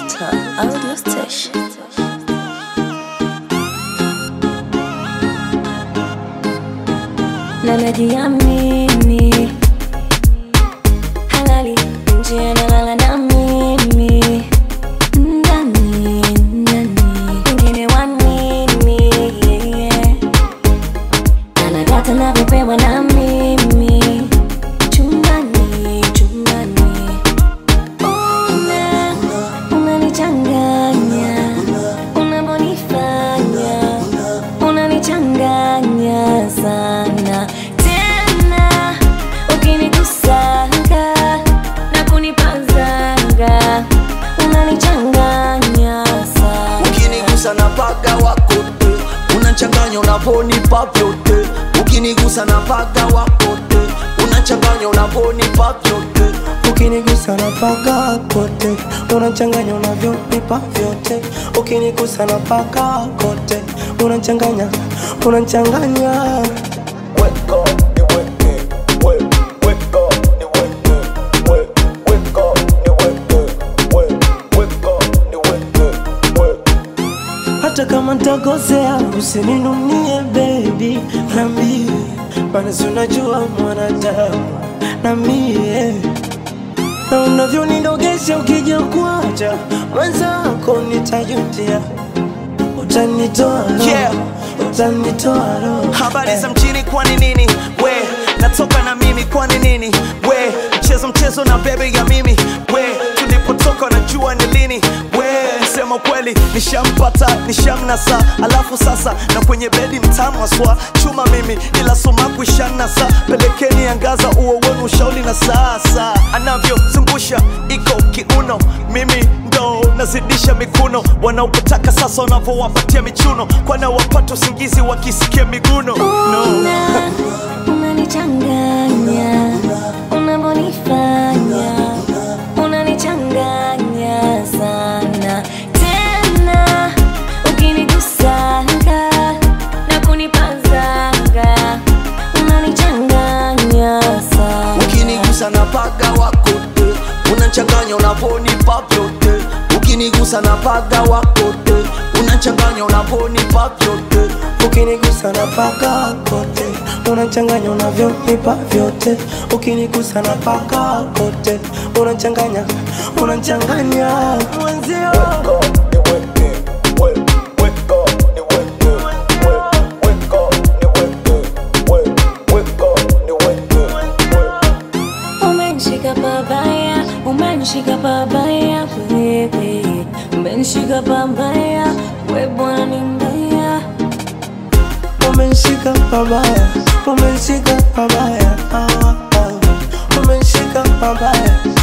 Digital Audio Station. Na najiamini halali nje nalala na mimi ndani wengine wanini na nadata na vipewa na mimi chumbani unanichanganya unabonifanya unanichanganya sana tena ukinikusanga na kunipazanga unanichanganya sana ukinigusa na paga wakote unachanganya unavonipa vyote ukinigusa na paga wakote unachanganya unavonipa vyote ukinigusa na paga kote unachanganya unavyonipa vyote ukinigusa na paga kote unachanganya hata kama ntakosea usininunie baby nambie maana si unajua mwanadamu na mie na unavyonidogesha ukija kuacha mwenzako nitajutia utanitoa Yeah. utanitoa roho. habari za mjini kwani nini we natoka na mimi kwani nini we mchezo na bebe ya mimi we tulipotoka najua ni lini we sema kweli nishampata nishamnasa alafu sasa na kwenye bedi mtamwaswa chuma mimi ila sumaku ishanasa pelekeni angaza uo wenu ushauli na sasa anavyozungusha iko kiuno mimi ndo nazidisha mikuno wanaopotaka sasa wanavyowapatia michuno kwana wapata usingizi wakisikia miguno unanichanganya unabonifanya unanichanganya sana tena ukinigusanga na kunipazanga unanichanganya sana ukinigusa na paga wakote unachanganya unavonipa vyote ukinigusa na paga wakote unachanganya unavonipa vyote ukinigusa na paga kote unachanganya unavyonipa vyote ukinigusa na paga kote unachanganya mwenzio umenishika pabaya wewe umenishika pabaya we bwana ni mbaya umenishika pabaya umenishika pabaya umenishika pabaya